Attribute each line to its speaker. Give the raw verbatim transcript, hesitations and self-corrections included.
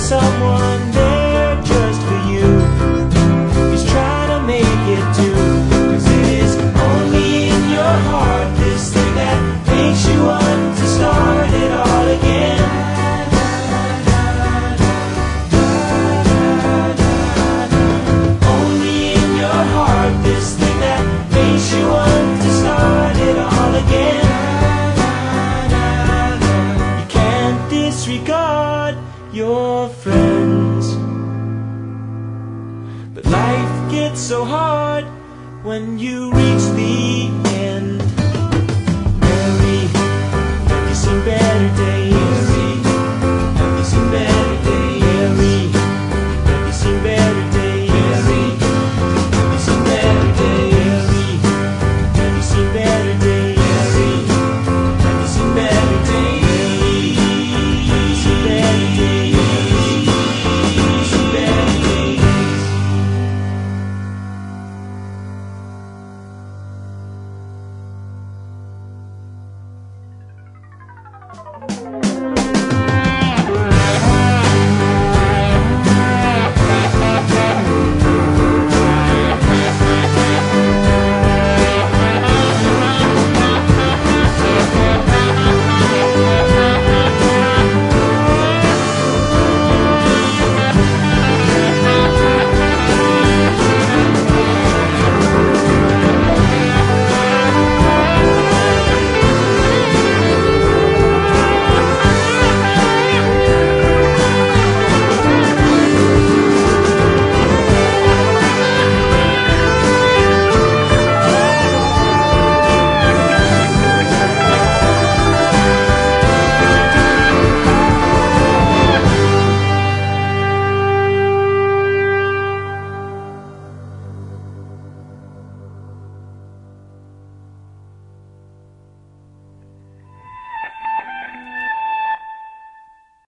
Speaker 1: someone there just for you. He's trying to make it do, 'cause it is only in your heart, this thing that makes you want to start it all again. Only in your heart, this thing that makes you want to start it all again. You can't disregard your friends, but life gets so hard when you realize